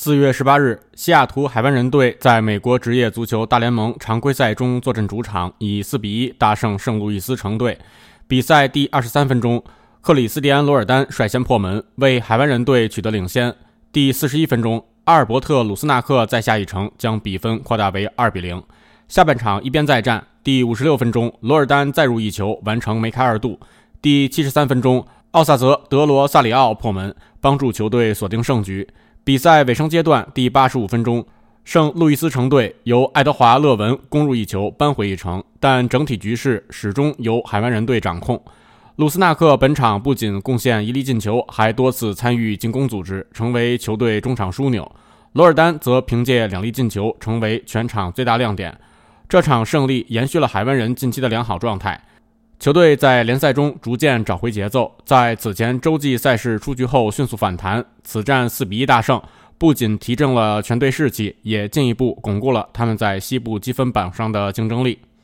4月18日，西雅图海湾人队在美国职业足球大联盟常规赛中坐镇主场，以4-1大胜圣路易斯城队。比赛第23分钟，克里斯蒂安·罗尔丹率先破门，为海湾人队取得领先。第41分钟，阿尔伯特·鲁斯纳克再下一城，将比分扩大为2-0。下半场一边再战，第56分钟，罗尔丹再入一球，完成梅开二度。第73分钟，奥萨泽·德罗萨里奥破门，帮助球队锁定胜局。比赛尾声阶段第85分钟，圣路易斯城队由爱德华·勒文攻入一球，扳回一城，但整体局势始终由海湾人队掌控。鲁斯纳克本场不仅贡献1粒进球，还多次参与进攻组织，成为球队中场枢纽。罗尔丹则凭借2粒进球，成为全场最大亮点。这场胜利延续了海湾人近期的良好状态，球队在联赛中逐渐找回节奏，在此前洲际赛事出局后迅速反弹，此战4-1大胜，不仅提振了全队士气，也进一步巩固了他们在西部积分榜上的竞争力。